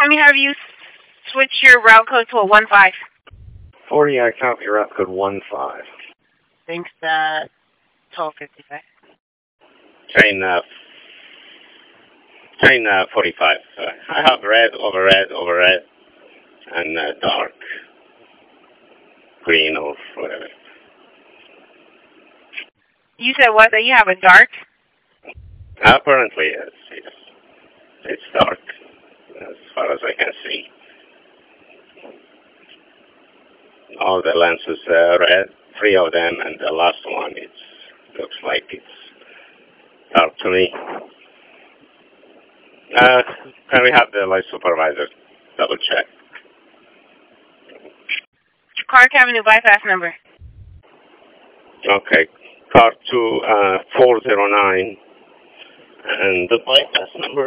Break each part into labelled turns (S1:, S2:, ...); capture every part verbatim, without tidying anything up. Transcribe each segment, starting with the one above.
S1: Let me have you switch your route code to a one five.
S2: forty, I copy route code one five.
S1: Thanks, uh, twelve fifty-five.
S2: Train, uh, train, uh, forty-five. Uh, I have red, over red, over red, and, uh, dark. Green or whatever.
S1: You said what? That you have a dark?
S2: Apparently, yes. It's, it's dark, as far as I can see. All the lenses are red, three of them, and the last one, it looks like it's dark to me. Uh, can we have the light supervisor double check?
S1: Clark Avenue bypass number.
S2: Okay, car to uh, four zero nine, and the bypass number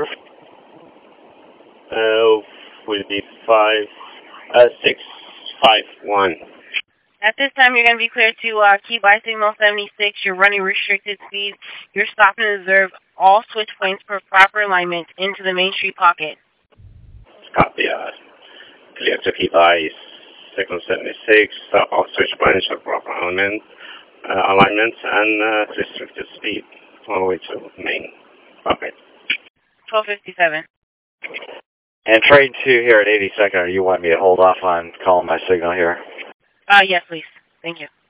S2: uh, will be five uh, six five one.
S1: At this time, you're going to be cleared to uh, key by signal seventy-six. You're running restricted speed. You're stopping to observe all switch points for proper alignment into the Main Street pocket.
S2: Copy. Uh, clear to key by signal seventy-six. Stop all switch points for proper alignment, uh, alignment and uh, restricted speed all the way to main pocket.
S1: twelve fifty-seven.
S3: And train two here at eighty-second, you want me to hold off on calling my signal here?
S1: Uh, yes, please. Thank you.